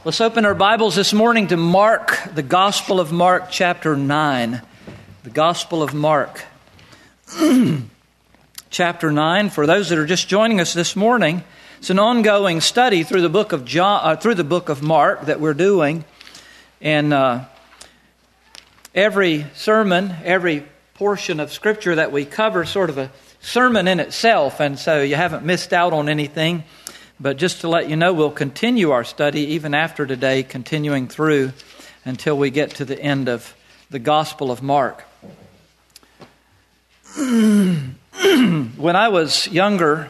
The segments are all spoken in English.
Let's open our Bibles this morning to Mark, the Gospel of Mark, chapter 9. The Gospel of Mark, chapter 9. For those that are just joining us this morning, it's an ongoing study through the book of Mark that we're doing, and every sermon, every portion of Scripture that we cover, is sort of a sermon in itself, and so you haven't missed out on anything. But just to let you know, we'll continue our study even after today, continuing through until we get to the end of the Gospel of Mark. When I was younger,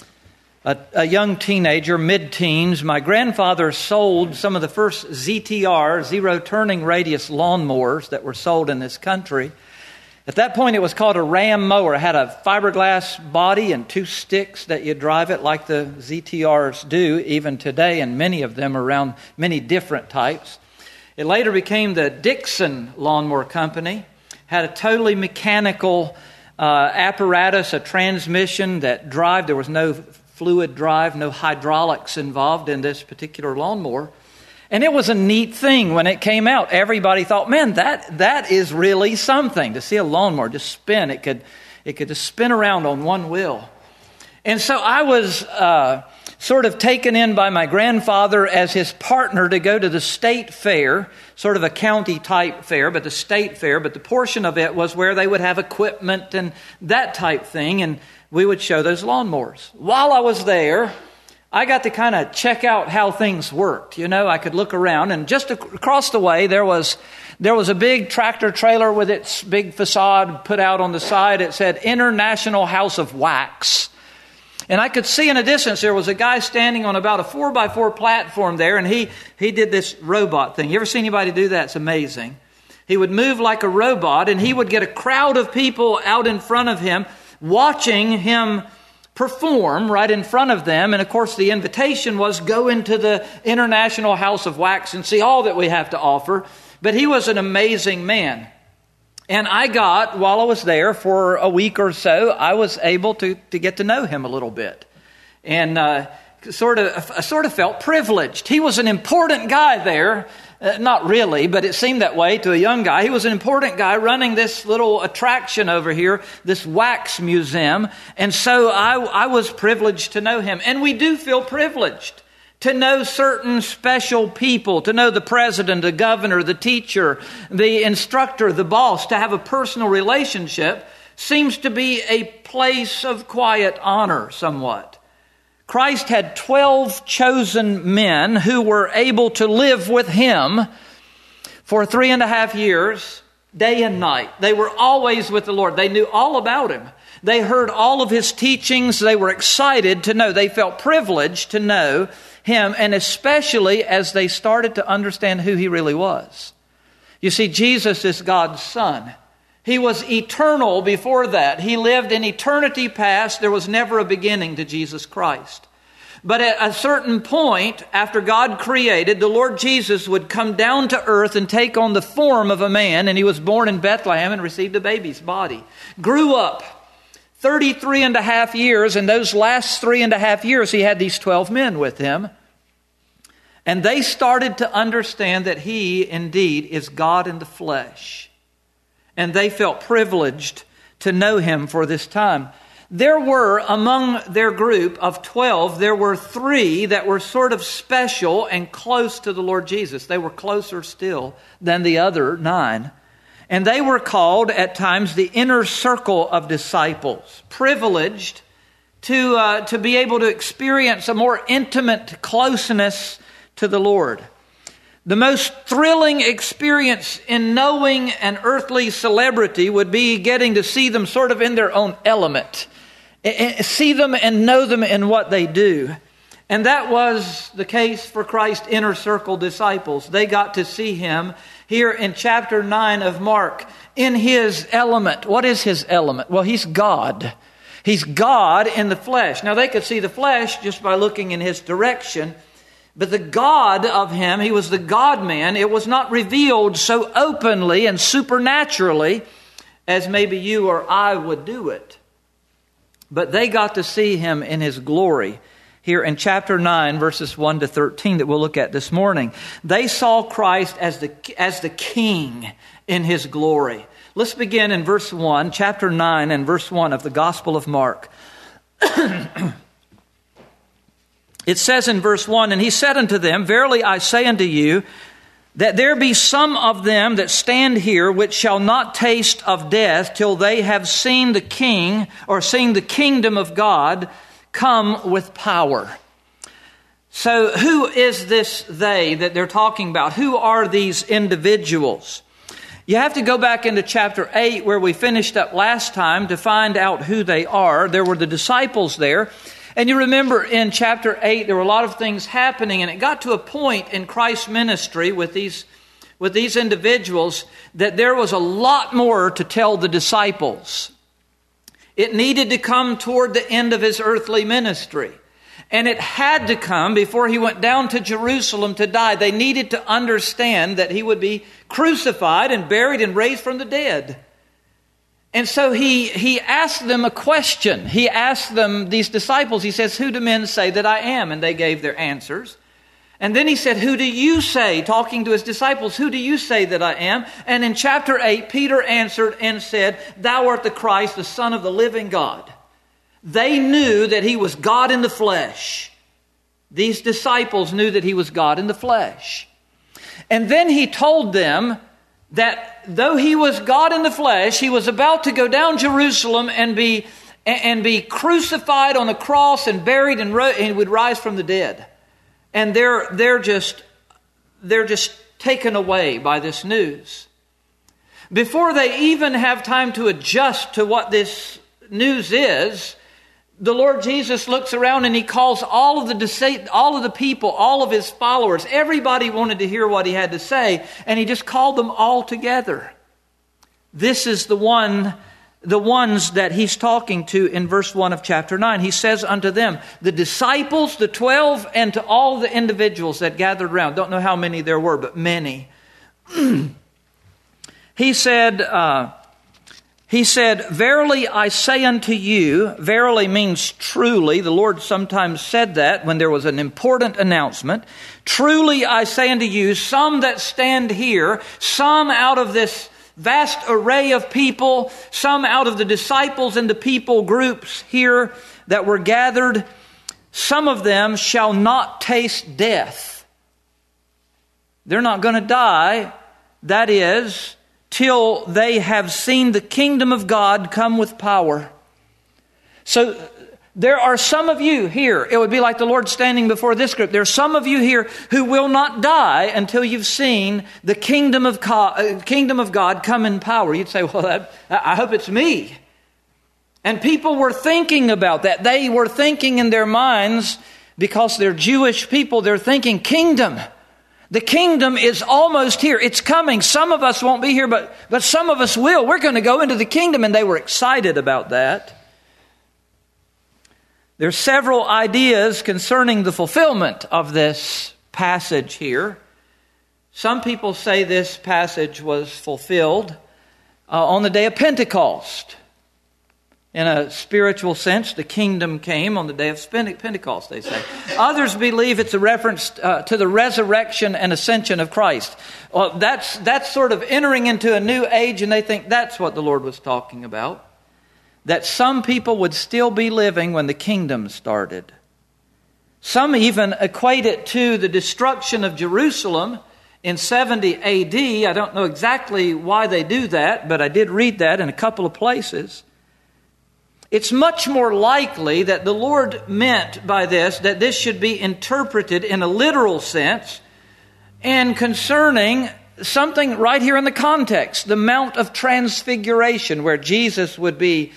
a young teenager, mid-teens, my grandfather sold some of the first ZTR, zero turning radius lawnmowers that were sold in this country. At that point, it was called a Ram mower. It had a fiberglass body and two sticks that you drive it like the ZTRs do even today, and many of them around many different types. It later became the Dixon Lawnmower Company. Had a totally mechanical apparatus, a transmission that drive. There was no fluid drive, no hydraulics involved in this particular lawnmower. And it was a neat thing when it came out. Everybody thought, man, that is really something. To see a lawnmower just spin, it could just spin around on one wheel. And so I was sort of taken in by my grandfather as his partner to go to the state fair, sort of a county type fair, but the state fair. But the portion of it was where they would have equipment and that type thing, and we would show those lawnmowers. While I was there, I got to kind of check out how things worked. You know, I could look around, and just across the way there was a big tractor trailer with its big facade put out on the side. It said International House of Wax. And I could see in a distance there was a guy standing on about a 4x4 platform there, and he did this robot thing. You ever see anybody do that? It's amazing. He would move like a robot, and he would get a crowd of people out in front of him watching him perform right in front of them. And of course the invitation was go into the International House of Wax and see all that we have to offer. But he was an amazing man. And while I was there for a week or so, I was able to get to know him a little bit. And I sort of felt privileged. He was an important guy there. Not really, but it seemed that way to a young guy. He was an important guy running this little attraction over here, this wax museum. And so I was privileged to know him. And we do feel privileged to know certain special people, to know the president, the governor, the teacher, the instructor, the boss. To have a personal relationship seems to be a place of quiet honor somewhat. Christ had 12 chosen men who were able to live with him for 3.5 years, day and night. They were always with the Lord. They knew all about him. They heard all of his teachings. They were excited to know. They felt privileged to know him, and especially as they started to understand who he really was. You see, Jesus is God's Son. He was eternal before that. He lived in eternity past. There was never a beginning to Jesus Christ. But at a certain point, after God created, the Lord Jesus would come down to earth and take on the form of a man. And he was born in Bethlehem and received a baby's body. Grew up 33.5 years. And those last 3.5 years, he had these 12 men with him. And they started to understand that he indeed is God in the flesh. And they felt privileged to know him for this time. There were, among their group of 12, there were 3 that were sort of special and close to the Lord Jesus. They were closer still than the other 9. And they were called at times the inner circle of disciples. Privileged to be able to experience a more intimate closeness to the Lord. The most thrilling experience in knowing an earthly celebrity would be getting to see them sort of in their own element. See them and know them in what they do. And that was the case for Christ's inner circle disciples. They got to see him here in chapter 9 of Mark in his element. What is his element? Well, he's God. He's God in the flesh. Now, they could see the flesh just by looking in his direction. But the God of him, he was the God-man. It was not revealed so openly and supernaturally as maybe you or I would do it. But they got to see him in his glory. here in chapter 9, verses 1 to 13 that we'll look at this morning. They saw Christ as the King in His glory. Let's begin in verse 1, chapter 9 and verse 1 of the Gospel of Mark. It says in verse 1, "And He said unto them, Verily I say unto you, that there be some of them that stand here which shall not taste of death till they have seen the King, or seen the kingdom of God come with power." So who is this they that they're talking about? Who are these individuals? You have to go back into chapter 8 where we finished up last time to find out who they are. There were the disciples there. And you remember in chapter 8 there were a lot of things happening, and it got to a point in Christ's ministry with these individuals that there was a lot more to tell the disciples. It needed to come toward the end of His earthly ministry. And it had to come before He went down to Jerusalem to die. They needed to understand that He would be crucified and buried and raised from the dead. And so he asked them a question. He asked them, these disciples, He says, "Who do men say that I am?" And they gave their answers. And then He said, "Who do you say?" Talking to His disciples, "Who do you say that I am?" And in chapter 8, Peter answered and said, "Thou art the Christ, the Son of the living God." They knew that He was God in the flesh. These disciples knew that He was God in the flesh. And then He told them that though He was God in the flesh, He was about to go down Jerusalem and be crucified on a cross and buried and would rise from the dead. And they're just taken away by this news. Before they even have time to adjust to what this news is, the Lord Jesus looks around and He calls all of the people, all of His followers. Everybody wanted to hear what He had to say, and He just called them all together. This is the ones that He's talking to in verse 1 of chapter 9. He says unto them, the disciples, the 12, and to all the individuals that gathered around. Don't know how many there were, but many. He said, "Verily I say unto you," verily means truly. The Lord sometimes said that when there was an important announcement. "Truly I say unto you, some that stand here, some out of this vast array of people, some out of the disciples and the people groups here that were gathered, some of them shall not taste death." They're not going to die, that is, till they have seen the kingdom of God come with power. So there are some of you here, it would be like the Lord standing before this group. There are some of you here who will not die until you've seen the kingdom of God come in power. You'd say, "Well, I hope it's me." And people were thinking about that. They were thinking in their minds, because they're Jewish people, they're thinking kingdom. The kingdom is almost here. It's coming. Some of us won't be here, but some of us will. We're going to go into the kingdom. And they were excited about that. There's several ideas concerning the fulfillment of this passage here. Some people say this passage was fulfilled on the day of Pentecost. In a spiritual sense, the kingdom came on the day of Pentecost, they say. Others believe it's a reference to the resurrection and ascension of Christ. Well, that's sort of entering into a new age, and they think that's what the Lord was talking about. That some people would still be living when the kingdom started. Some even equate it to the destruction of Jerusalem in 70 AD. I don't know exactly why they do that, but I did read that in a couple of places. It's much more likely that the Lord meant by this that this should be interpreted in a literal sense and concerning something right here in the context, the Mount of Transfiguration, where Jesus would be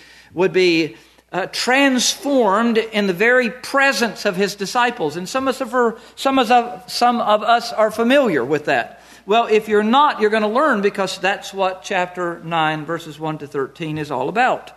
transformed in the very presence of His disciples. And some of us are familiar with that. Well, if you're not, you're going to learn, because that's what chapter 9, verses 1 to 13 is all about.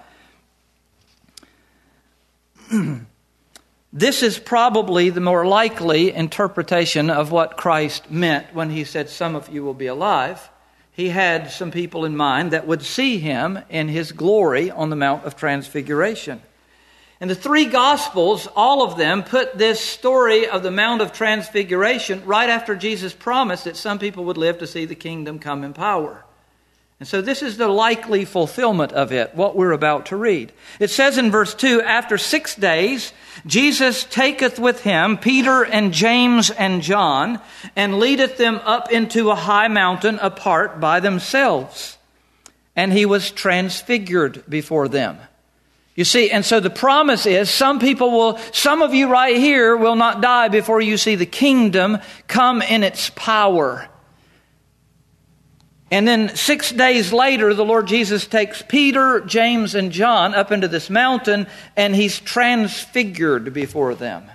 This is probably the more likely interpretation of what Christ meant when He said, "Some of you will be alive." He had some people in mind that would see Him in His glory on the Mount of Transfiguration. And the three Gospels, all of them, put this story of the Mount of Transfiguration right after Jesus promised that some people would live to see the kingdom come in power. And so this is the likely fulfillment of it, what we're about to read. It says in verse 2, after 6 days, Jesus taketh with him Peter and James and John, and leadeth them up into a high mountain apart by themselves. And he was transfigured before them. You see, and so the promise is some of you right here will not die before you see the kingdom come in its power. And then 6 days later, the Lord Jesus takes Peter, James, and John up into this mountain, and he's transfigured before them.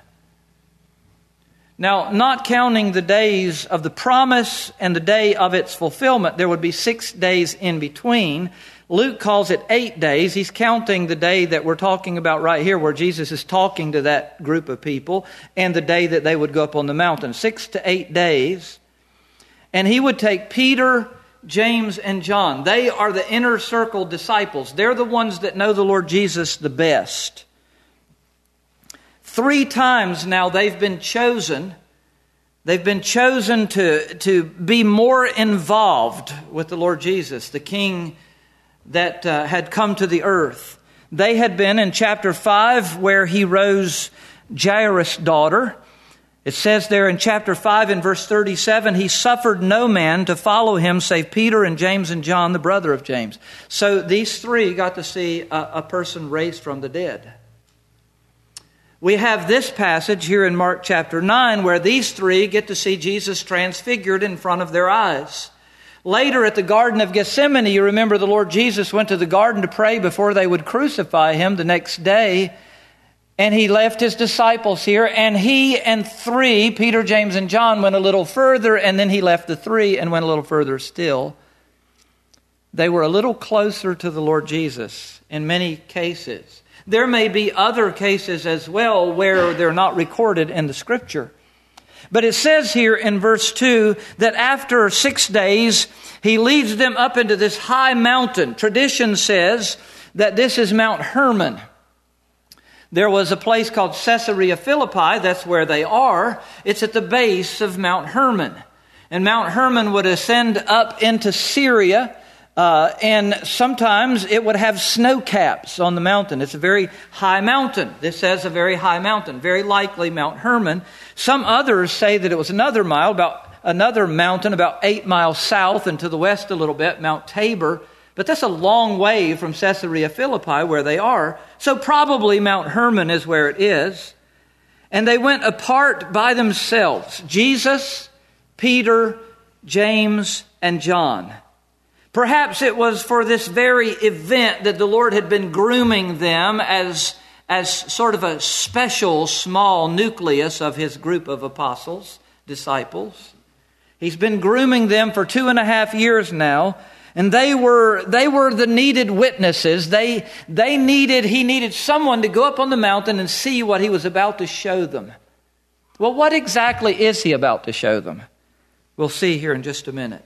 Now, not counting the days of the promise and the day of its fulfillment, there would be 6 days in between. Luke calls it 8 days. He's counting the day that we're talking about right here, where Jesus is talking to that group of people, and the day that they would go up on the mountain. 6 to 8 days. And he would take Peter, James, and John. They are the inner circle disciples. They're the ones that know the Lord Jesus the best. 3 times now they've been chosen. They've been chosen to be more involved with the Lord Jesus, the King that had come to the earth. They had been in chapter 5 where he rose Jairus' daughter. It says there in chapter 5 in verse 37, he suffered no man to follow him save Peter and James and John, the brother of James. So these 3 got to see a person raised from the dead. We have this passage here in Mark chapter 9 where these 3 get to see Jesus transfigured in front of their eyes. Later at the Garden of Gethsemane, you remember the Lord Jesus went to the garden to pray before they would crucify him the next day. And he left his disciples here, and he and 3, Peter, James, and John, went a little further, and then he left the 3 and went a little further still. They were a little closer to the Lord Jesus in many cases. There may be other cases as well where they're not recorded in the Scripture. But it says here in verse 2 that after 6 days, he leads them up into this high mountain. Tradition says that this is Mount Hermon. There was a place called Caesarea Philippi. That's where they are. It's at the base of Mount Hermon. And Mount Hermon would ascend up into Syria. And sometimes it would have snow caps on the mountain. It's a very high mountain. This says a very high mountain, very likely Mount Hermon. Some others say that it was another mountain about 8 miles south and to the west a little bit, Mount Tabor. But that's a long way from Caesarea Philippi where they are. So probably Mount Hermon is where it is. And they went apart by themselves. Jesus, Peter, James, and John. Perhaps it was for this very event that the Lord had been grooming them as sort of a special small nucleus of his group of apostles, disciples. He's been grooming them for 2.5 years now, and they were the needed witnesses. He needed someone to go up on the mountain and see what he was about to show them. Well, what exactly is he about to show them? We'll see here in just a minute.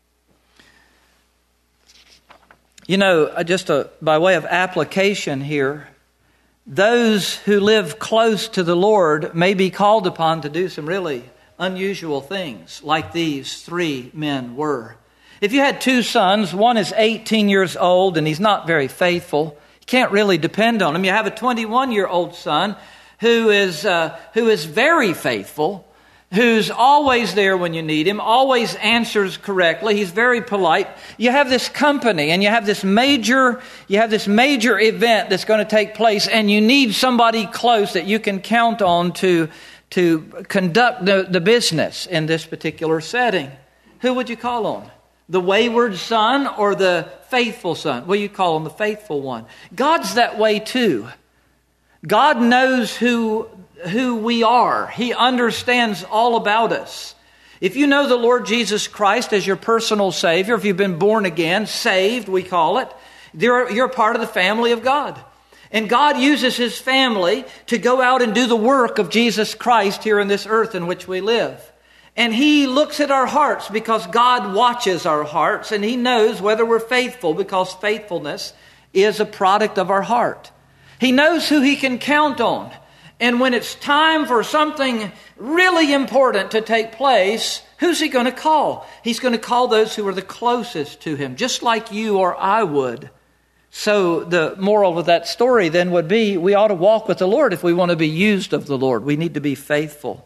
You know, by way of application here, those who live close to the Lord may be called upon to do some really unusual things, like these 3 men were. If you had 2 sons, one is 18 years old and he's not very faithful, you can't really depend on him. You have a 21-year-old son who is very faithful, who's always there when you need him, always answers correctly. He's very polite. You have this company and you have this major event that's going to take place, and you need somebody close that you can count on to conduct the business in this particular setting. Who would you call on? The wayward son or the faithful son? Well, you call on the faithful one. God's that way too. God knows who we are. He understands all about us. If you know the Lord Jesus Christ as your personal Savior, if you've been born again, saved, we call it, you're part of the family of God. And God uses His family to go out and do the work of Jesus Christ here on this earth in which we live. And He looks at our hearts because God watches our hearts, and He knows whether we're faithful because faithfulness is a product of our heart. He knows who he can count on. And when it's time for something really important to take place, who's he going to call? He's going to call those who are the closest to him, just like you or I would. So the moral of that story then would be, we ought to walk with the Lord if we want to be used of the Lord. We need to be faithful.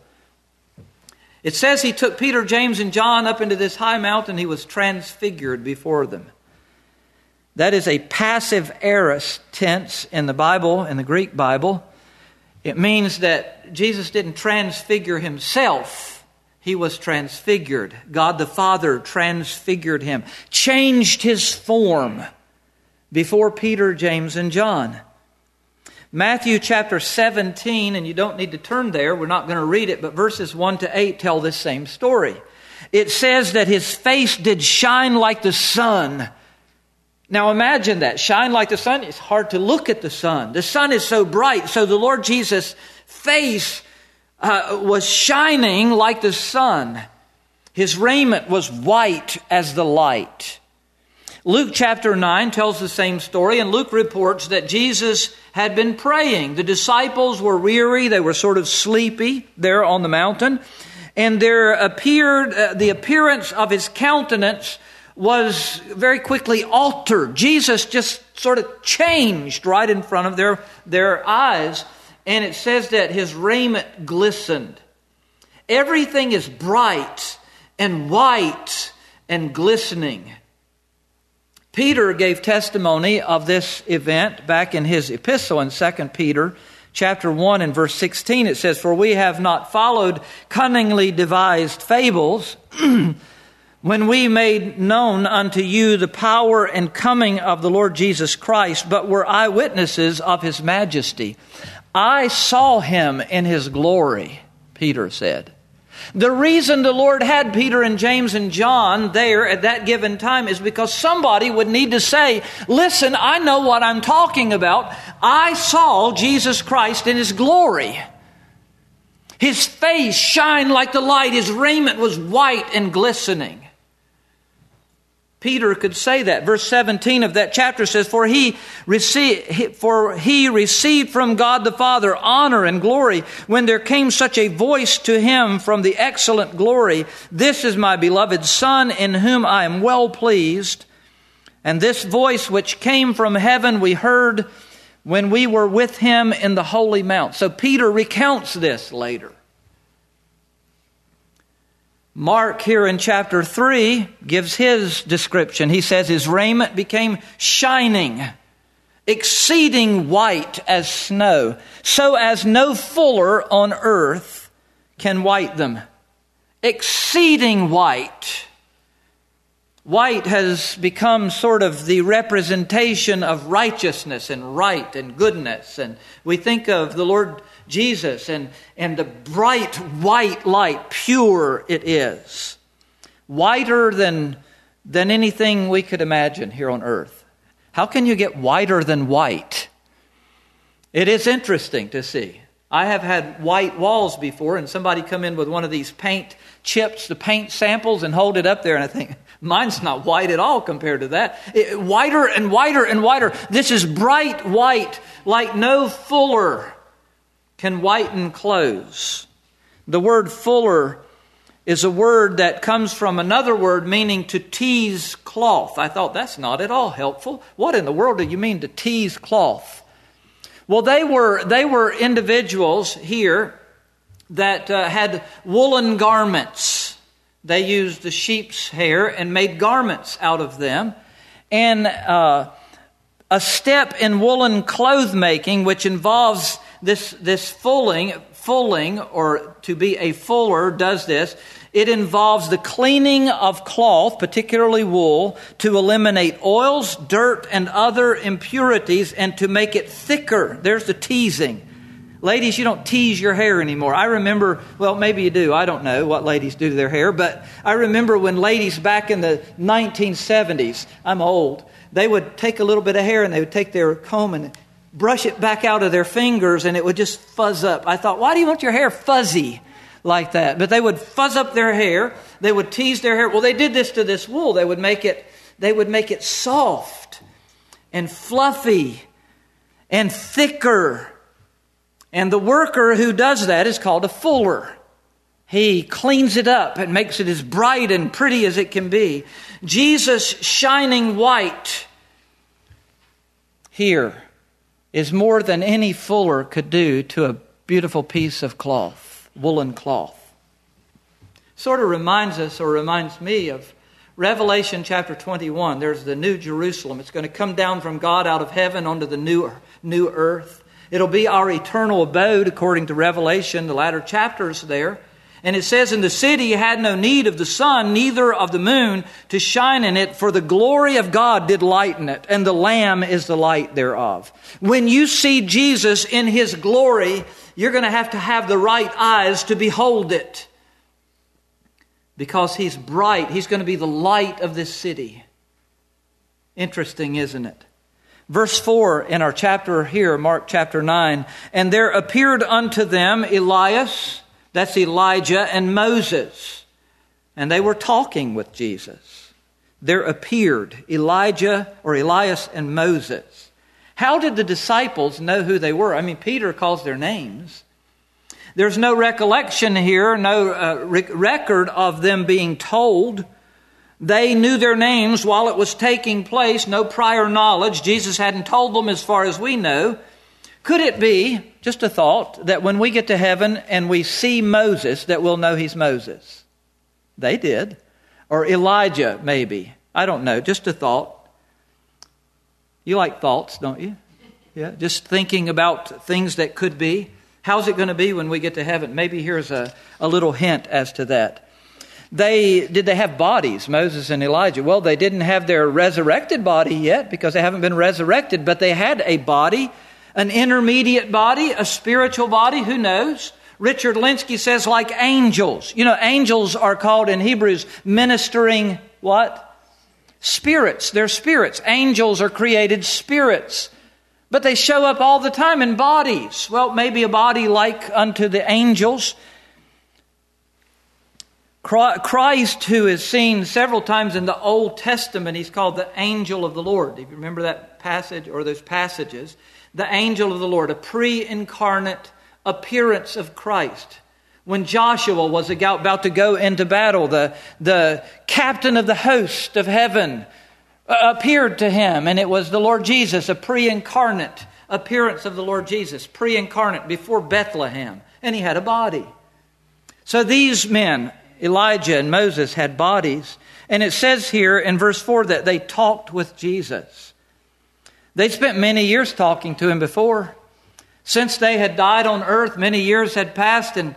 It says he took Peter, James, and John up into this high mountain. He was transfigured before them. That is a passive aorist tense in the Bible, in the Greek Bible. It means that Jesus didn't transfigure himself. He was transfigured. God the Father transfigured him, changed his form before Peter, James, and John. Matthew chapter 17, and you don't need to turn there, we're not going to read it, but verses 1 to 8 tell this same story. It says that his face did shine like the sun. Now imagine that, shine like the sun. It's hard to look at the sun. The sun is so bright, so the Lord Jesus' face was shining like the sun. His raiment was white as the light. Luke chapter 9 tells the same story, and Luke reports that Jesus had been praying. The disciples were weary, they were sort of sleepy there on the mountain, and there appeared the appearance of his countenance was very quickly altered. Jesus just sort of changed right in front of their eyes, and it says that his raiment glistened. Everything is bright and white and glistening. Peter gave testimony of this event back in his epistle in 2 Peter chapter 1 and verse 16. It says, "For we have not followed cunningly devised fables, when we made known unto you the power and coming of the Lord Jesus Christ, but were eyewitnesses of his majesty. I saw him in his glory," Peter said. The reason the Lord had Peter and James and John there at that given time is because somebody would need to say, "Listen, I know what I'm talking about. I saw Jesus Christ in his glory. His face shined like the light. His raiment was white and glistening." Peter could say that. Verse 17 of that chapter says, For he received from God the Father honor and glory when there came such a voice to him from the excellent glory, "This is my beloved Son, in whom I am well pleased." And this voice which came from heaven we heard when we were with him in the holy mount. So Peter recounts this later. Mark here in chapter 3 gives his description. He says his raiment became shining, exceeding white as snow, so as no fuller on earth can white them. Exceeding white. White has become sort of the representation of righteousness and right and goodness. And we think of the Lord Jesus and the bright white light, pure it is. Whiter than anything we could imagine here on earth. How can you get whiter than white? It is interesting to see. I have had white walls before, and somebody come in with one of these paint chips, the paint samples, and hold it up there, and I think, mine's not white at all compared to that. Whiter and whiter and whiter. This is bright white, like no fuller can whiten clothes. The word fuller is a word that comes from another word meaning to tease cloth. I thought, that's not at all helpful. What in the world do you mean to tease cloth? Well, they were individuals here that had woolen garments. They used the sheep's hair and made garments out of them. And a step in woolen cloth making, which involves this fulling, or to be a fuller does this. It involves the cleaning of cloth, particularly wool, to eliminate oils, dirt, and other impurities, and to make it thicker. There's the teasing. Ladies, you don't tease your hair anymore. I remember, well, maybe you do. I don't know what ladies do to their hair, but I remember when ladies back in the 1970s, I'm old, they would take a little bit of hair and they would take their comb and brush it back out of their fingers and it would just fuzz up. I thought, why do you want your hair fuzzy like that? But they would fuzz up their hair. They would tease their hair. Well, they did this to this wool. They would make it soft and fluffy and thicker. And the worker who does that is called a fuller. He cleans it up and makes it as bright and pretty as it can be. Jesus shining white here is more than any fuller could do to a beautiful piece of cloth, woolen cloth. Sort of reminds us, or reminds me of Revelation chapter 21. There's the new Jerusalem. It's going to come down from God out of heaven onto the new earth. It'll be our eternal abode according to Revelation, the latter chapters there. And it says, in the city you had no need of the sun, neither of the moon to shine in it, for the glory of God did lighten it, and the Lamb is the light thereof. When you see Jesus in His glory, you're going to have the right eyes to behold it. Because He's bright. He's going to be the light of this city. Interesting, isn't it? Verse 4 in our chapter here, Mark chapter 9. And there appeared unto them Elias, that's Elijah, and Moses. And they were talking with Jesus. There appeared Elijah or Elias and Moses. How did the disciples know who they were? I mean, Peter calls their names. There's no recollection here, no record of them being told. They knew their names while it was taking place, no prior knowledge. Jesus hadn't told them as far as we know. Could it be, just a thought, that when we get to heaven and we see Moses, that we'll know he's Moses? They did. Or Elijah, maybe. I don't know, just a thought. You like thoughts, don't you? Yeah, just thinking about things that could be. How's it going to be when we get to heaven? Maybe here's a little hint as to that. Did they have bodies, Moses and Elijah? Well, they didn't have their resurrected body yet because they haven't been resurrected, but they had a body, an intermediate body, a spiritual body, who knows? Richard Linsky says like angels. You know, angels are called in Hebrews ministering what? Spirits. They're spirits. Angels are created spirits. But they show up all the time in bodies. Well, maybe a body like unto the angels. Christ, who is seen several times in the Old Testament, He's called the angel of the Lord. If you remember that passage or those passages, the angel of the Lord, a pre-incarnate appearance of Christ. When Joshua was about to go into battle, the captain of the host of heaven appeared to him, and it was the Lord Jesus, a pre-incarnate appearance of the Lord Jesus, pre-incarnate before Bethlehem, and He had a body. So these men, Elijah and Moses, had bodies, and it says here in verse 4 that they talked with Jesus. They spent many years talking to Him before. Since they had died on earth, many years had passed, and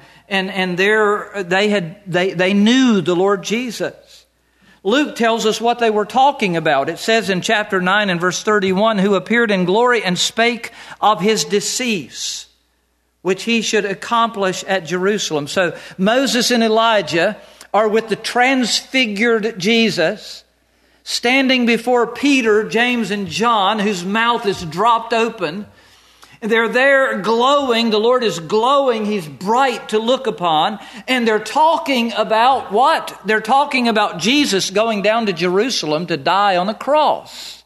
they knew the Lord Jesus. Luke tells us what they were talking about. It says in chapter 9 and verse 31, who appeared in glory and spake of His decease, which He should accomplish at Jerusalem. So Moses and Elijah are with the transfigured Jesus, standing before Peter, James, and John, whose mouth is dropped open. And they're there glowing. The Lord is glowing. He's bright to look upon. And they're talking about what? They're talking about Jesus going down to Jerusalem to die on a cross.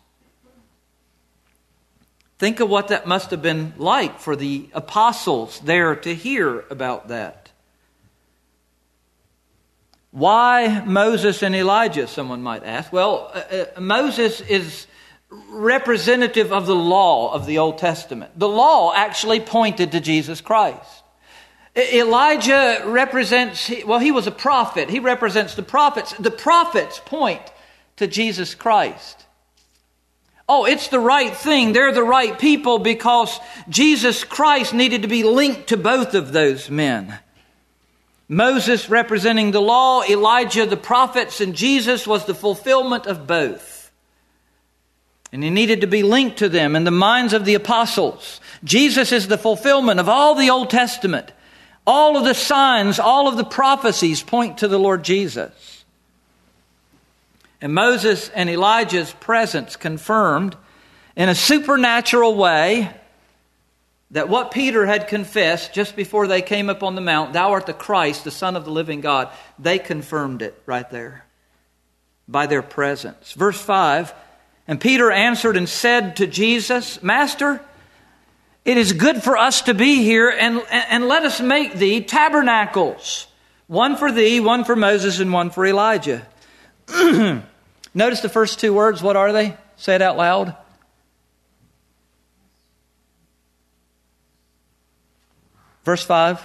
Think of what that must have been like for the apostles there to hear about that. Why Moses and Elijah, someone might ask? Well, Moses is representative of the law of the Old Testament. The law actually pointed to Jesus Christ. Elijah represents, well, he was a prophet. He represents the prophets. The prophets point to Jesus Christ. Oh, it's the right thing. They're the right people because Jesus Christ needed to be linked to both of those men. Moses representing the law, Elijah the prophets, and Jesus was the fulfillment of both. And He needed to be linked to them in the minds of the apostles. Jesus is the fulfillment of all the Old Testament. All of the signs, all of the prophecies point to the Lord Jesus. And Moses and Elijah's presence confirmed in a supernatural way that what Peter had confessed just before they came up on the mount, thou art the Christ, the Son of the living God, they confirmed it right there by their presence. Verse 5, and Peter answered and said to Jesus, Master, it is good for us to be here, and let us make thee tabernacles. One for thee, one for Moses, and one for Elijah. Notice the first two words. What are they? Say it out loud. Verse 5.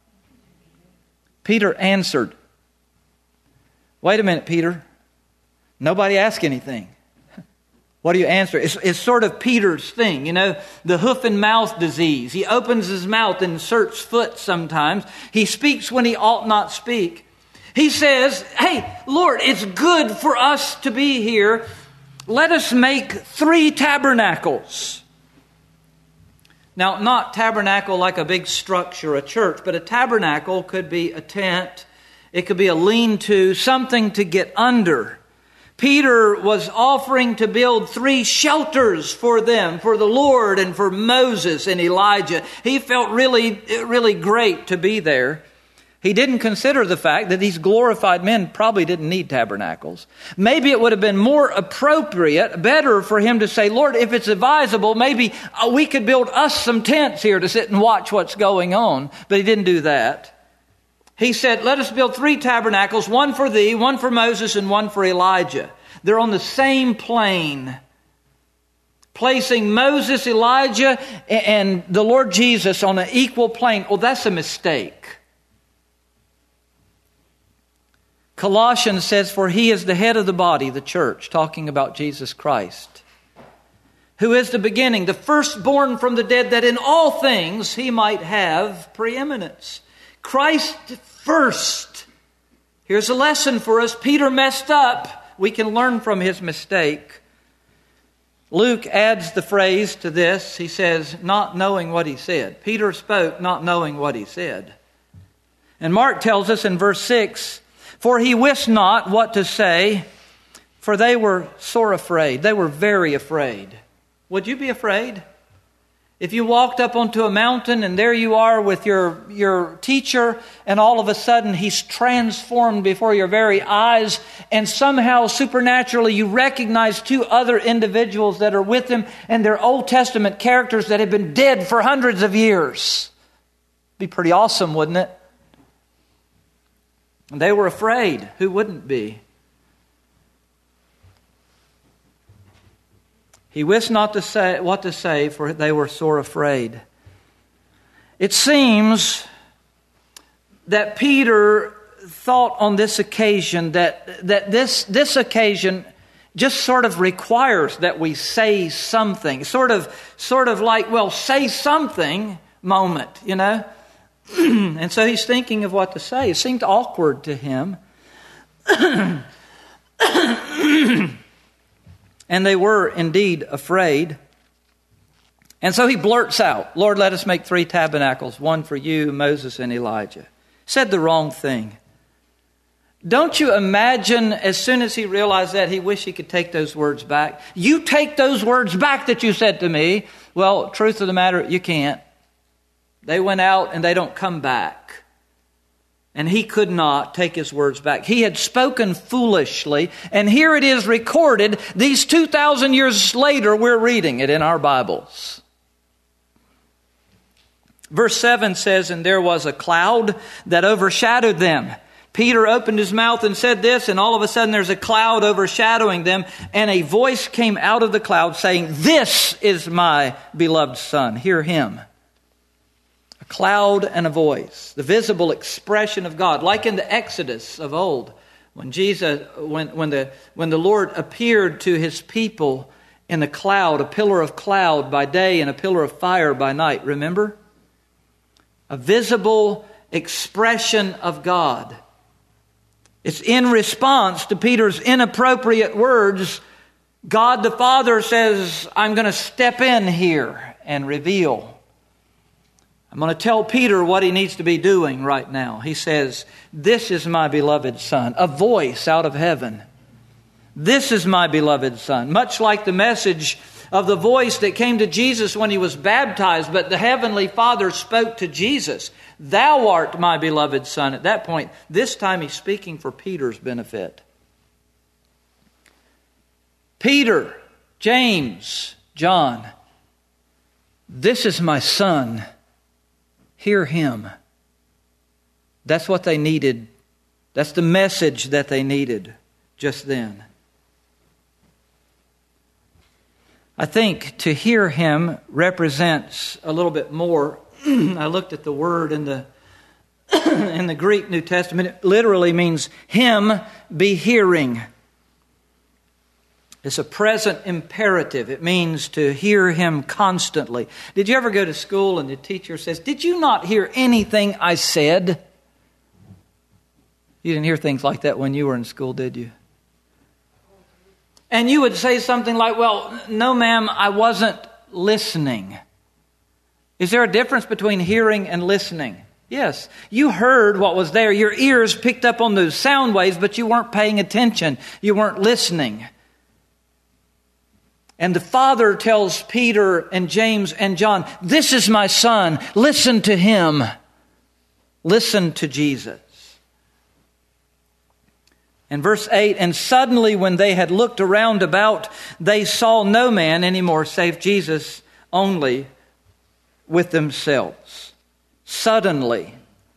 Peter answered. Wait a minute, Peter. Nobody asked anything. What do you answer? It's sort of Peter's thing, you know, the hoof and mouth disease. He opens his mouth and inserts foot sometimes. He speaks when he ought not speak. He says, hey, Lord, it's good for us to be here. Let us make 3 tabernacles. Now, not tabernacle like a big structure, a church, but a tabernacle could be a tent. It could be a lean-to, something to get under. Peter was offering to build 3 shelters for them, for the Lord and for Moses and Elijah. He felt really great to be there. He didn't consider the fact that these glorified men probably didn't need tabernacles. Maybe it would have been more appropriate, better for him to say, Lord, if it's advisable, maybe we could build us some tents here to sit and watch what's going on. But he didn't do that. He said, let us build 3 tabernacles, one for thee, one for Moses, and one for Elijah. They're on the same plane. Placing Moses, Elijah, and the Lord Jesus on an equal plane. Oh, that's a mistake. Colossians says, for he is the head of the body, the church, talking about Jesus Christ, who is the beginning, the firstborn from the dead, that in all things he might have preeminence. Christ first. Here's a lesson for us. Peter messed up. We can learn from his mistake. Luke adds the phrase to this. He says, not knowing what he said. Peter spoke not knowing what he said. And Mark tells us in verse 6, for he wist not what to say, for they were sore afraid. They were very afraid. Would you be afraid? If you walked up onto a mountain and there you are with your teacher, and all of a sudden he's transformed before your very eyes, and somehow supernaturally you recognize 2 other individuals that are with him, and they're Old Testament characters that have been dead for hundreds of years. Be pretty awesome, wouldn't it? And they were afraid. Who wouldn't be? He wist not what to say, for they were sore afraid. It seems that Peter thought on this occasion that this occasion just sort of requires that we say something. Sort of like, well, say something moment, you know. And so he's thinking of what to say. It seemed awkward to him. And they were indeed afraid. And so he blurts out, Lord, let us make 3 tabernacles, one for you, Moses, and Elijah. Said the wrong thing. Don't you imagine as soon as he realized that, he wished he could take those words back? You take those words back that you said to me. Well, truth of the matter, you can't. They went out and they don't come back. And he could not take his words back. He had spoken foolishly. And here it is recorded. These 2,000 years later, we're reading it in our Bibles. Verse 7 says, and there was a cloud that overshadowed them. Peter opened his mouth and said this, and all of a sudden there's a cloud overshadowing them. And a voice came out of the cloud saying, this is my beloved Son. Hear him. Cloud and a voice, the visible expression of God, like in the Exodus of old, when the Lord appeared to his people in the cloud, a pillar of cloud by day and a pillar of fire by night. Remember? A visible expression of God. It's in response to Peter's inappropriate words. God the Father says, I'm going to step in here and reveal. I'm going to tell Peter what he needs to be doing right now. He says, this is my beloved Son. A voice out of heaven. This is my beloved Son. Much like the message of the voice that came to Jesus when he was baptized, but the Heavenly Father spoke to Jesus. Thou art my beloved Son. At that point, this time he's speaking for Peter's benefit. Peter, James, John. This is my son. Hear him. That's what they needed. That's the message that they needed just then. I think to hear him represents a little bit more. I looked at the word in the in the Greek New Testament. It literally means him be hearing. It's a present imperative. It means to hear him constantly. Did you ever go to school and the teacher says, "Did you not hear anything I said?" You didn't hear things like that when you were in school, did you? And you would say something like, "Well, no, ma'am, I wasn't listening." Is there a difference between hearing and listening? Yes. You heard what was there. Your ears picked up on those sound waves, but you weren't paying attention. You weren't listening. And the Father tells Peter and James and John, "This is my son. Listen to him." Listen to Jesus. And verse 8, "And suddenly when they had looked around about, they saw no man anymore save Jesus only with themselves." Suddenly.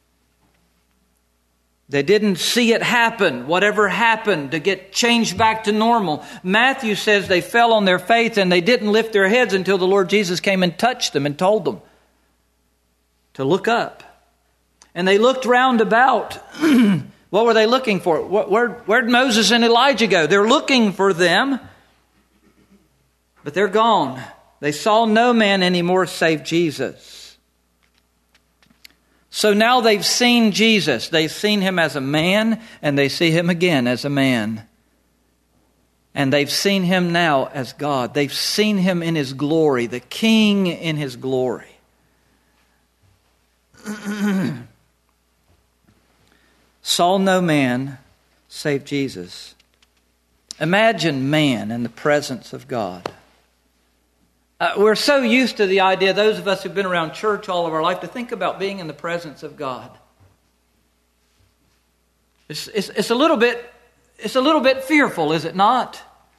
They didn't see it happen, whatever happened, to get changed back to normal. Matthew says they fell on their face and they didn't lift their heads until the Lord Jesus came and touched them and told them to look up. And they looked round about. What were they looking for? Where'd Moses and Elijah go? They're looking for them, but they're gone. They saw no man anymore save Jesus. So now they've seen Jesus. They've seen him as a man, and they see him again as a man. And they've seen him now as God. They've seen him in his glory, the King in his glory. Saw no man save Jesus. Imagine man in the presence of God. We're so used to the idea, those of us who've been around church all of our life, to think about being in the presence of God. It's a little bit fearful, is it not?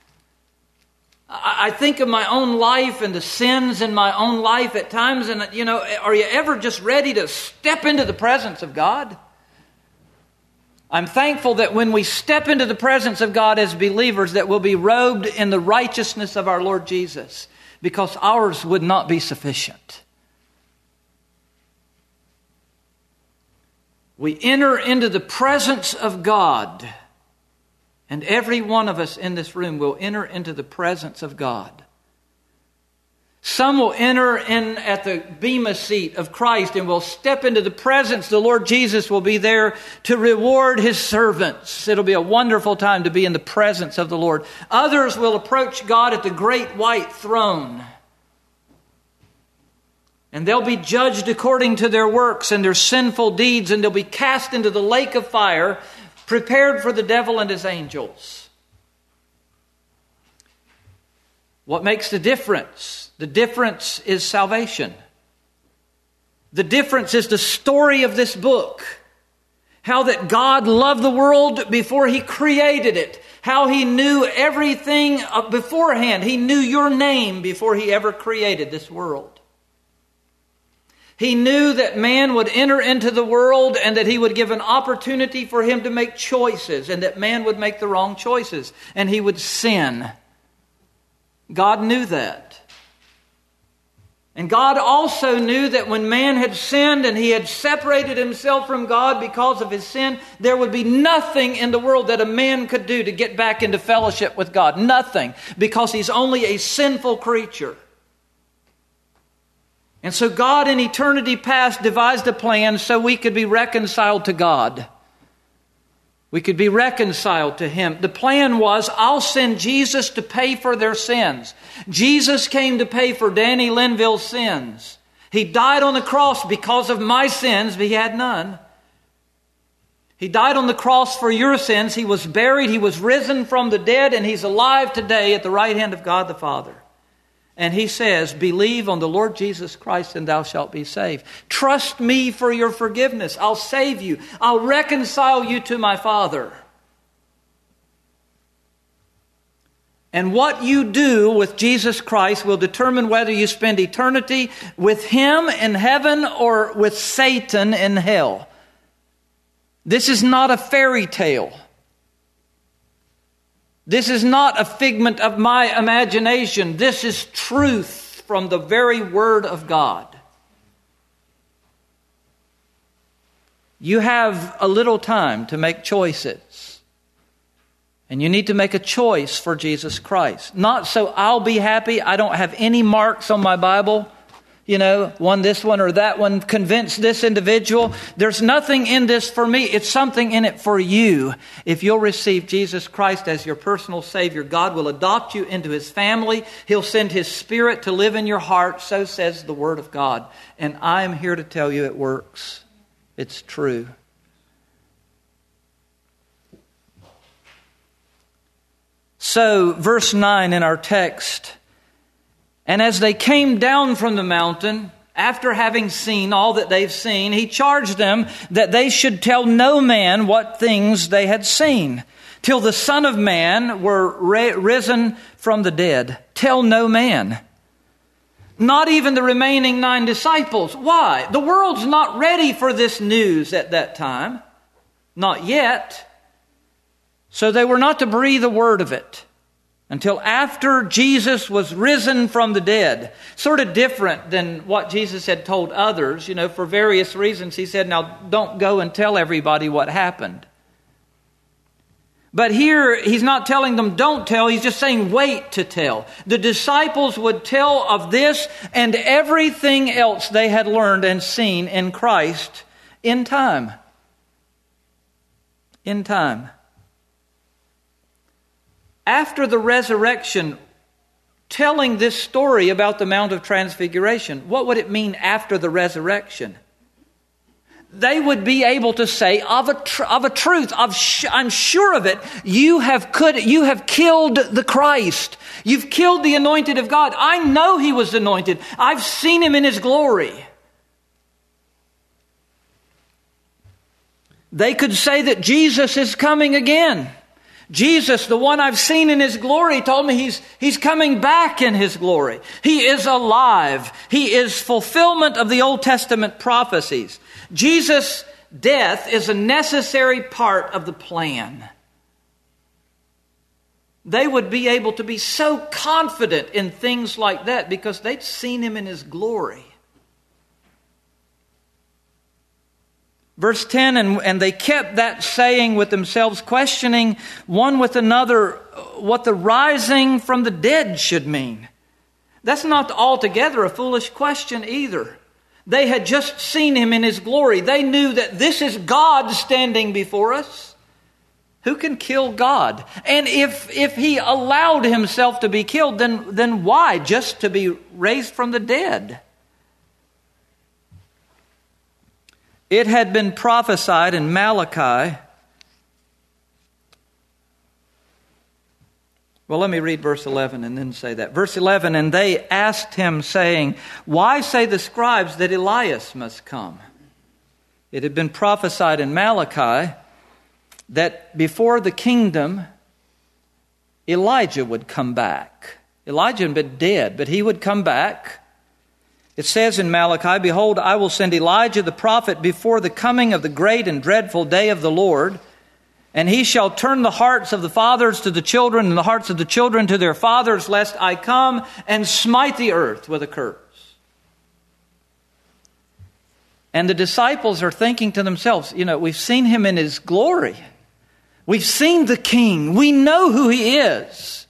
I think of my own life and the sins in my own life at times, and are you ever just ready to step into the presence of God? I'm thankful that when we step into the presence of God as believers, that we'll be robed in the righteousness of our Lord Jesus, because ours would not be sufficient. We enter into the presence of God, and every one of us in this room will enter into the presence of God. Some will enter in at the bema seat of Christ and will step into the presence. The Lord Jesus will be there to reward his servants. It'll be a wonderful time to be in the presence of the Lord. Others will approach God at the great white throne. And they'll be judged according to their works and their sinful deeds, and they'll be cast into the lake of fire, prepared for the devil and his angels. What makes the difference? The difference is salvation. The difference is the story of this book. How that God loved the world before he created it. How he knew everything beforehand. He knew your name before he ever created this world. He knew that man would enter into the world and that he would give an opportunity for him to make choices, and that man would make the wrong choices and he would sin. God knew that. And God also knew that when man had sinned and he had separated himself from God because of his sin, there would be nothing in the world that a man could do to get back into fellowship with God. Nothing. Because he's only a sinful creature. And so God in eternity past devised a plan so we could be reconciled to God. We could be reconciled to him. The plan was, I'll send Jesus to pay for their sins. Jesus came to pay for Danny Linville's sins. He died on the cross because of my sins, but he had none. He died on the cross for your sins. He was buried. He was risen from the dead, and he's alive today at the right hand of God the Father. And he says, believe on the Lord Jesus Christ and thou shalt be saved. Trust me for your forgiveness. I'll save you. I'll reconcile you to my Father. And what you do with Jesus Christ will determine whether you spend eternity with Him in heaven or with Satan in hell. This is not a fairy tale. This is not a figment of my imagination. This is truth from the very Word of God. You have a little time to make choices. And you need to make a choice for Jesus Christ. Not so I'll be happy. I don't have any marks on my Bible. One this one or that one, convince this individual. There's nothing in this for me. It's something in it for you. If you'll receive Jesus Christ as your personal Savior, God will adopt you into His family. He'll send His Spirit to live in your heart. So says the Word of God. And I am here to tell you it works. It's true. So, verse 9 in our text, and as they came down from the mountain, after having seen all that they've seen, He charged them that they should tell no man what things they had seen, till the Son of Man were risen from the dead. Tell no man. Not even the remaining 9 disciples. Why? The world's not ready for this news at that time. Not yet. So they were not to breathe a word of it until after Jesus was risen from the dead. Sort of different than what Jesus had told others. For various reasons He said, now don't go and tell everybody what happened. But here, He's not telling them don't tell. He's just saying wait to tell. The disciples would tell of this and everything else they had learned and seen in Christ in time. In time. After the resurrection, telling this story about the Mount of Transfiguration, what would it mean after the resurrection? They would be able to say of a truth, I'm sure of it, you have killed the Christ. You've killed the anointed of God. I know He was anointed. I've seen Him in His glory. They could say that Jesus is coming again. Jesus, the one I've seen in His glory, told me He's coming back in His glory. He is alive. He is fulfillment of the Old Testament prophecies. Jesus' death is a necessary part of the plan. They would be able to be so confident in things like that because they'd seen Him in His glory. Verse 10, and they kept that saying with themselves, questioning one with another what the rising from the dead should mean. That's not altogether a foolish question either. They had just seen Him in His glory. They knew that this is God standing before us. Who can kill God? And if He allowed Himself to be killed, then why? Just to be raised from the dead. It had been prophesied in Malachi. Well, let me read verse 11 and then say that. Verse 11, and they asked Him, saying, why say the scribes that Elias must come? It had been prophesied in Malachi that before the kingdom, Elijah would come back. Elijah had been dead, but he would come back. It says in Malachi, behold, I will send Elijah the prophet before the coming of the great and dreadful day of the Lord, and he shall turn the hearts of the fathers to the children and the hearts of the children to their fathers, lest I come and smite the earth with a curse. And the disciples are thinking to themselves, we've seen Him in His glory. We've seen the King. We know who He is.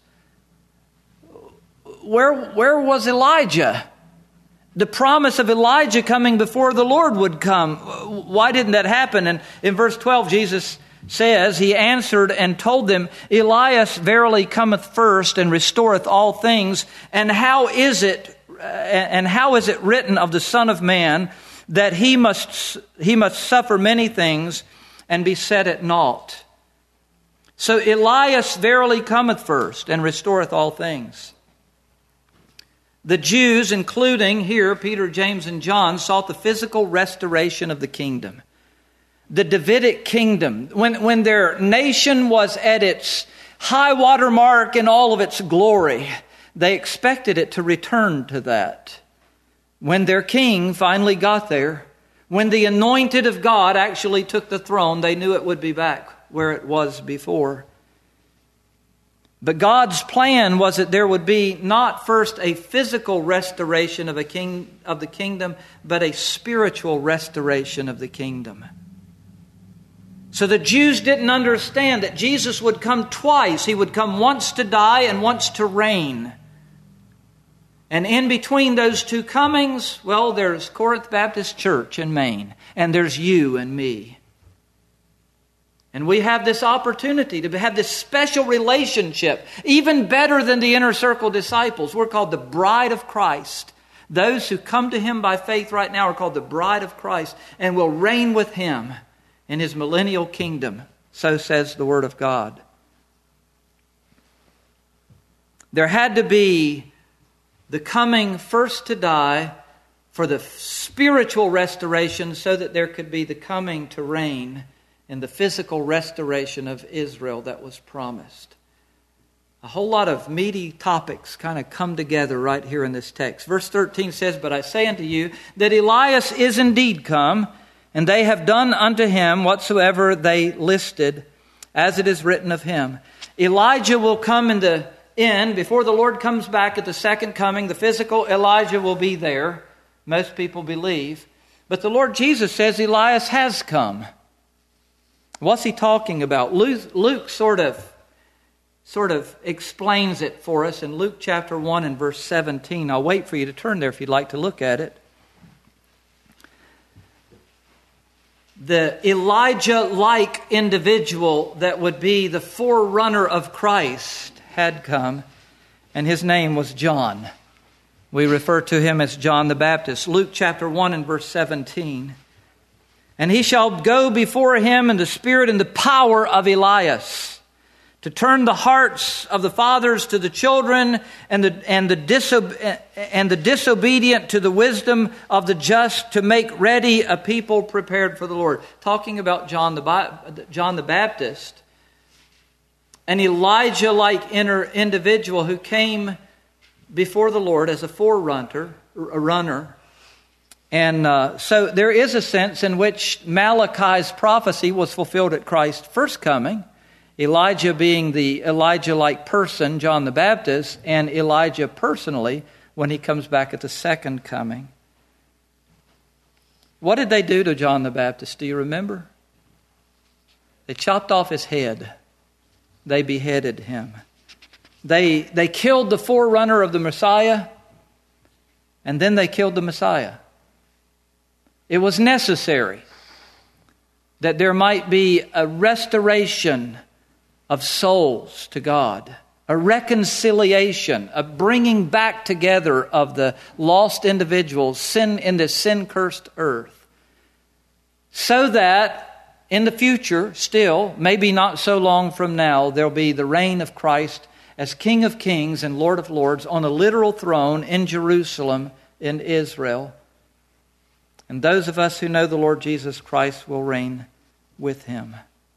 Where was Elijah? The promise of Elijah coming before the Lord would come. Why didn't that happen? And in verse 12, Jesus says, He answered and told them, Elias verily cometh first and restoreth all things. And how is it written of the Son of Man that he must suffer many things and be set at naught? So Elias verily cometh first and restoreth all things. The Jews, including here Peter, James, and John, sought the physical restoration of the kingdom. The Davidic kingdom, when their nation was at its high water mark in all of its glory. They expected it to return to that. When their king finally got there, when the anointed of God actually took the throne, they knew it would be back where it was before. But God's plan was that there would be not first a physical restoration of the kingdom, but a spiritual restoration of the kingdom. So the Jews didn't understand that Jesus would come twice. He would come once to die and once to reign. And in between those two comings, well, there's Corinth Baptist Church in Maine, and there's you and me. And we have this opportunity to have this special relationship, even better than the inner circle disciples. We're called the bride of Christ. Those who come to Him by faith right now are called the bride of Christ and will reign with Him in His millennial kingdom. So says the Word of God. There had to be the coming first to die for the spiritual restoration so that there could be the coming to reign and the physical restoration of Israel that was promised. A whole lot of meaty topics kind of come together right here in this text. Verse 13 says, "But I say unto you that Elias is indeed come, and they have done unto him whatsoever they listed, as it is written of him." Elijah will come in the end, before the Lord comes back at the second coming. The physical Elijah will be there, most people believe. But the Lord Jesus says Elias has come. What's he talking about? Luke sort of explains it for us in Luke chapter 1 and verse 17. I'll wait for you to turn there if you'd like to look at it. The Elijah-like individual that would be the forerunner of Christ had come, and his name was John. We refer to him as John the Baptist. Luke chapter 1 and verse 17. "And he shall go before him in the spirit and the power of Elias, to turn the hearts of the fathers to the children, and the disobedient to the wisdom of the just, to make ready a people prepared for the Lord." Talking about John the Baptist, an Elijah-like individual who came before the Lord as a forerunner. And so there is a sense in which Malachi's prophecy was fulfilled at Christ's first coming. Elijah being the Elijah-like person, John the Baptist, and Elijah personally when he comes back at the second coming. What did they do to John the Baptist? Do you remember? They chopped off his head. They beheaded him. They killed the forerunner of the Messiah, and then they killed the Messiah. It was necessary that there might be a restoration of souls to God, a reconciliation, a bringing back together of the lost individuals in this sin-cursed earth, so that in the future, still, maybe not so long from now, there'll be the reign of Christ as King of Kings and Lord of Lords on a literal throne in Jerusalem in Israel. And those of us who know the Lord Jesus Christ will reign with Him.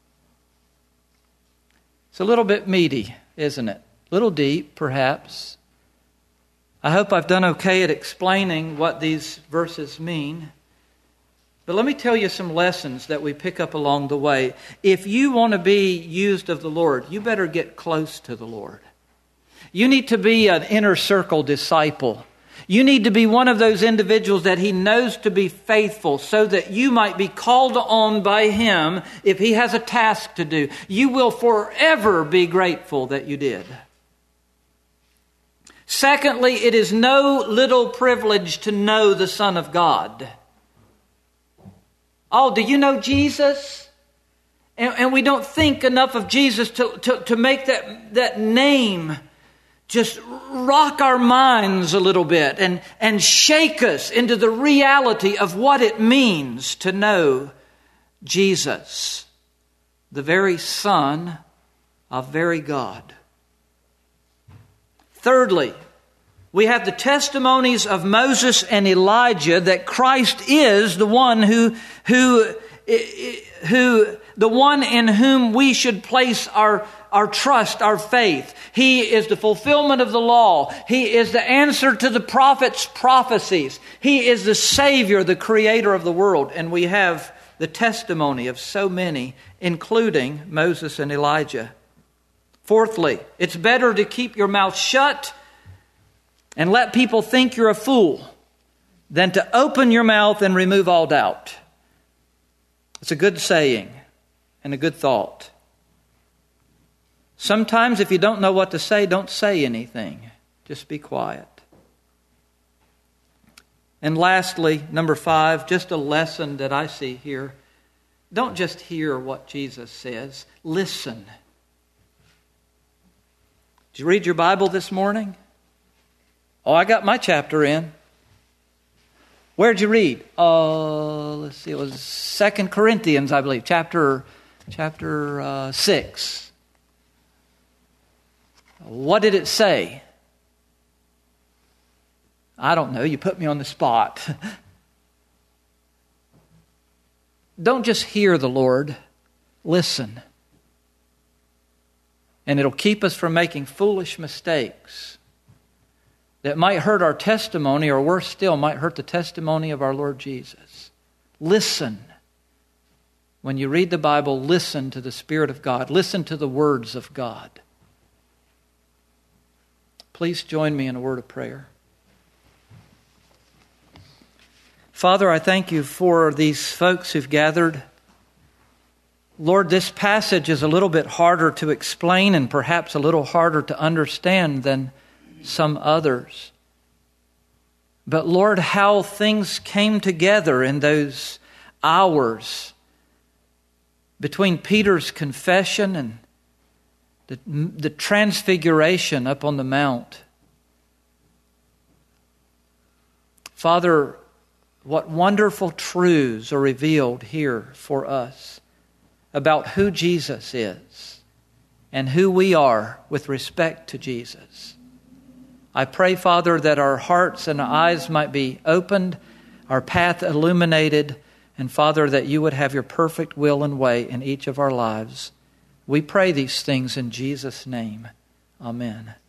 It's a little bit meaty, isn't it? A little deep, perhaps. I hope I've done okay at explaining what these verses mean. But let me tell you some lessons that we pick up along the way. If you want to be used of the Lord, you better get close to the Lord. You need to be an inner circle disciple. You need to be one of those individuals that He knows to be faithful, so that you might be called on by Him if He has a task to do. You will forever be grateful that you did. Secondly, it is no little privilege to know the Son of God. Oh, do you know Jesus? And we don't think enough of Jesus to make that name just rock our minds a little bit and shake us into the reality of what it means to know Jesus, the very Son of very God. Thirdly, we have the testimonies of Moses and Elijah that Christ is the one who the one in whom we should place our trust, our faith. He is the fulfillment of the law. He is the answer to the prophets' prophecies. He is the Savior, the Creator of the world. And we have the testimony of so many, including Moses and Elijah. Fourthly, it's better to keep your mouth shut and let people think you're a fool than to open your mouth and remove all doubt. It's a good saying and a good thought. Sometimes if you don't know what to say, don't say anything. Just be quiet. And lastly, number 5, just a lesson that I see here. Don't just hear what Jesus says. Listen. Did you read your Bible this morning? Oh, I got my chapter in. Where'd you read? Let's see. It was 2 Corinthians, I believe, chapter 6. What did it say? I don't know. You put me on the spot. Don't just hear the Lord. Listen. And it'll keep us from making foolish mistakes that might hurt our testimony, or worse still, might hurt the testimony of our Lord Jesus. Listen. When you read the Bible, listen to the Spirit of God. Listen to the words of God. Please join me in a word of prayer. Father, I thank you for these folks who've gathered. Lord, this passage is a little bit harder to explain and perhaps a little harder to understand than some others. But Lord, how things came together in those hours between Peter's confession and the transfiguration up on the mount. Father, what wonderful truths are revealed here for us about who Jesus is and who we are with respect to Jesus. I pray, Father, that our hearts and eyes might be opened, our path illuminated, and Father, that you would have your perfect will and way in each of our lives. We pray these things in Jesus' name. Amen.